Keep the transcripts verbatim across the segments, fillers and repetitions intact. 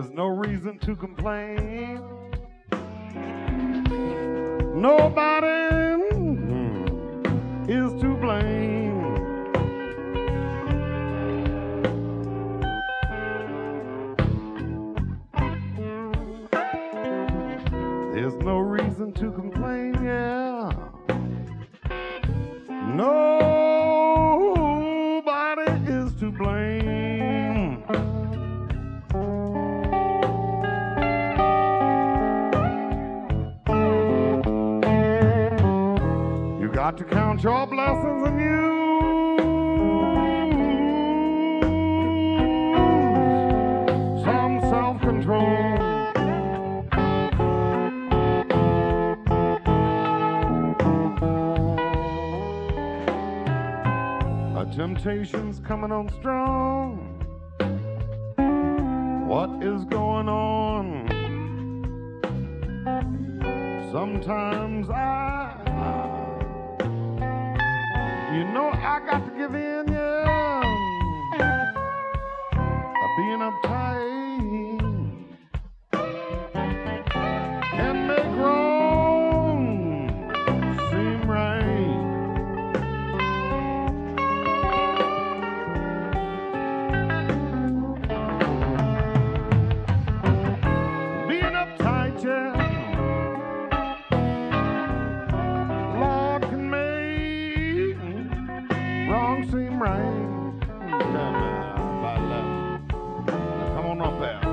There's no reason to complain. Nobody mm, is to blame. There's no reason to complain, yeah. Nobody is to blame. You got to count your blessings and use some self-control. Temptation's coming on strong. What is going on? Sometimes I, you know, I got to give in, yeah. Being uptight can make wrong seem right. Seem right. Come on up there.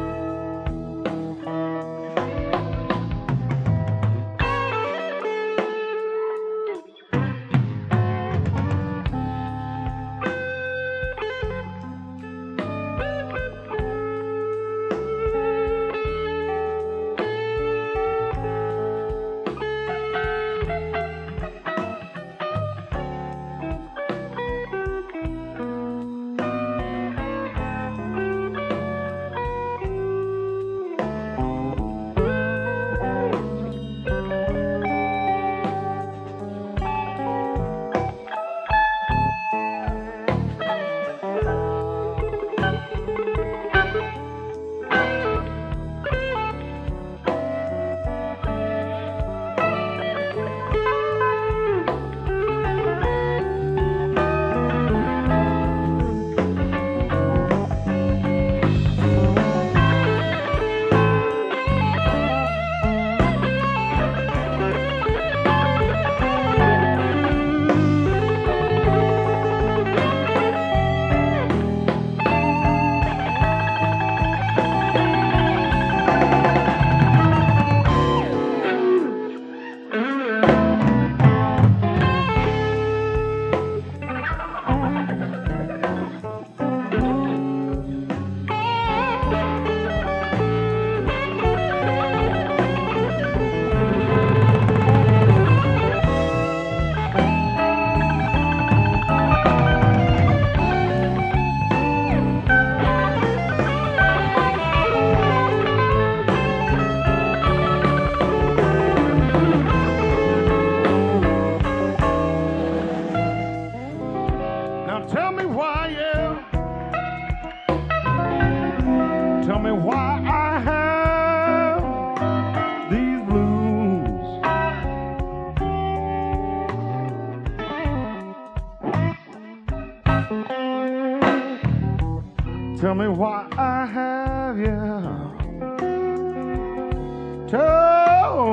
Tell me why I have these blues. Tell me why I have, yeah. Tell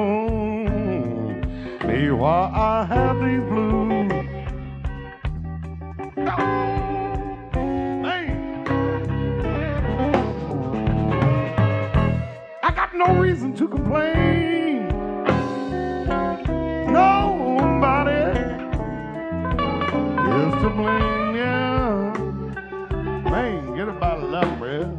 me why I have these blues. No reason to complain. Nobody is to blame, yeah. Man, get about a love, man.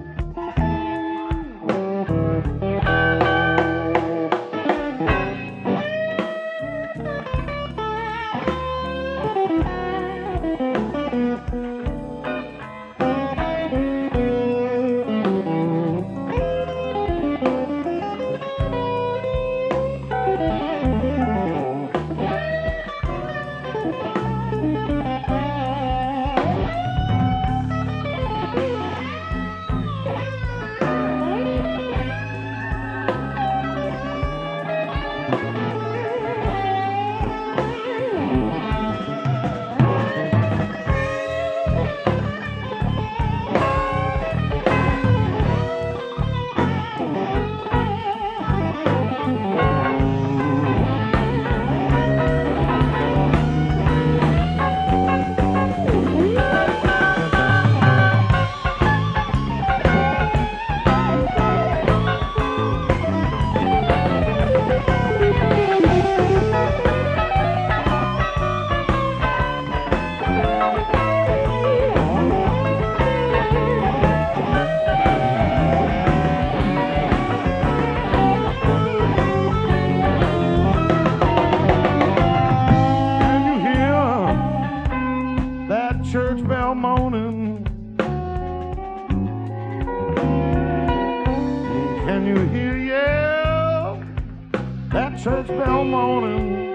Can you hear, yeah, that church bell moaning?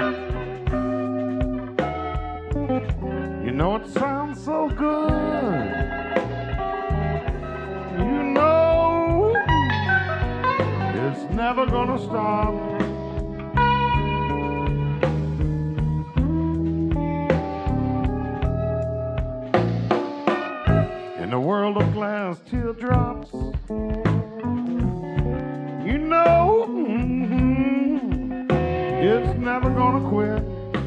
You know it sounds so good. You know it's never gonna stop. In a world of glass teardrops, you know mm-hmm, it's never gonna quit.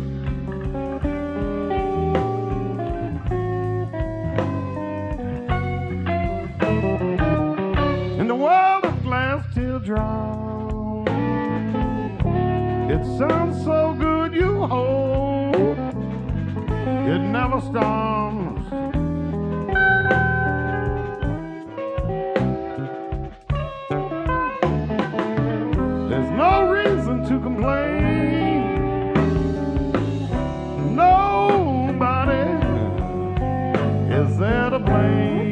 In the world of glass teardrops, it sounds so good, you hope it never stops. There's no reason to complain. Nobody is there to blame.